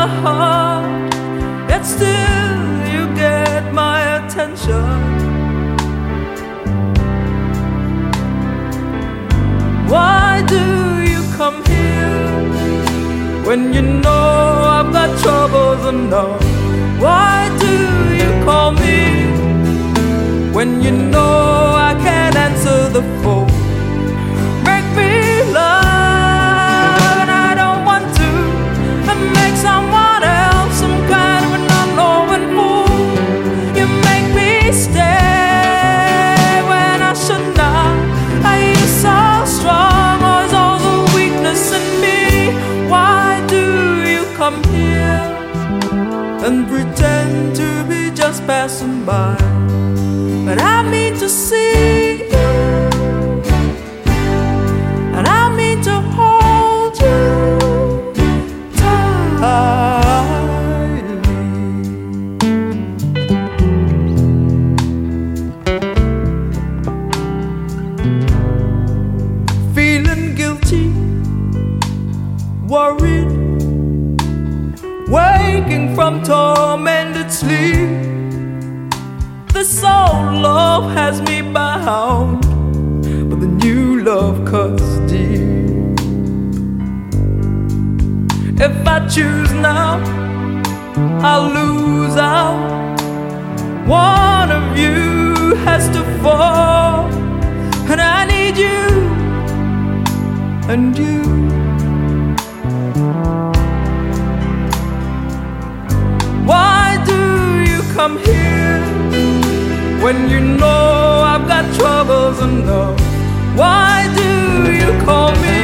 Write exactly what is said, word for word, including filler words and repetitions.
heart, yet still you get my attention. Why do you come here when you know I've got troubles enough? Why do you call me when you know I can't answer the phone? Make me love, and I don't want to, and make someone else some kind of an unknowing fool. You make me stay when I should not. Are you so strong, or is all the weakness in me? Why do you come here and pretend to be just passing by? But I mean to see you, and I mean to hold you tightly. Feeling guilty, worried, waking from tormented sleep. This old love has me bound, but the new love cuts deep. If I choose now, I'll lose out. One of you has to fall, and I need you, and you. Why do you come here when you know I've got troubles enough? Why do you call me